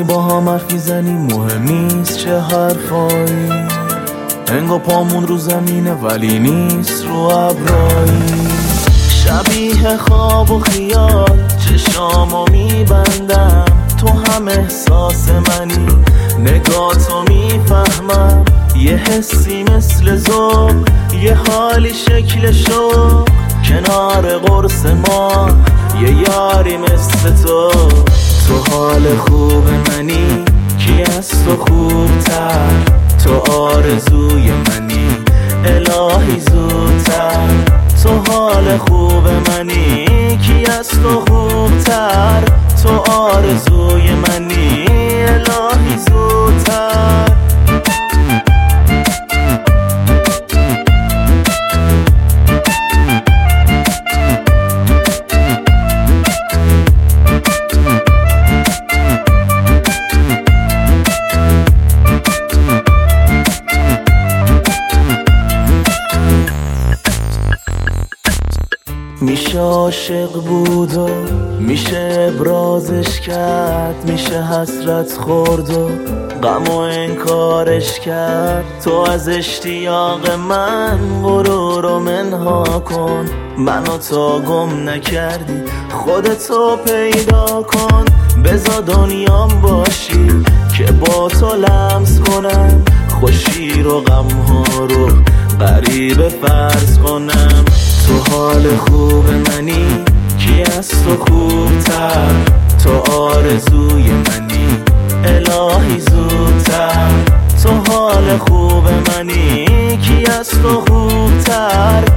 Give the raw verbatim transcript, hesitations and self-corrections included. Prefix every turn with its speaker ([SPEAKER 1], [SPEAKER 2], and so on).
[SPEAKER 1] با هم حرف میزنیم مهم نیست چه حرفایی، انگار پامون رو زمینه ولی نیست رو ابرایی. شبیه خواب و خیال چشامو میبندم، تو هم احساس منی، نگاتو میفهمم. یه حسی مثل ذوق، یه حالی شکل شوق، کنار قرص ما یه یاری مثل تو. تو حال خوب منی، کی از تو خوبتر؟ تو آرزوی منی، الهی زودتر. تو حال خوب منی، کی از تو خوبتر؟ تو آرزوی منی، الهی زودتر. میشه عاشق بود و میشه ابرازش کرد، میشه حسرت خورد و غم و انکارش کرد. تو از اشتیاق من غرور و منها کن، منو تا گم نکردی خودتو پیدا کن. بذار دنیام باشی که با تو لمس کنم، خوشی رو غم ها رو غریبه فرض کنم. تو حال خوب منی، کی از تو خوبتر؟ تو آرزوی منی، الهی زودتر. تو حال خوب منی، کی از تو خوبتر؟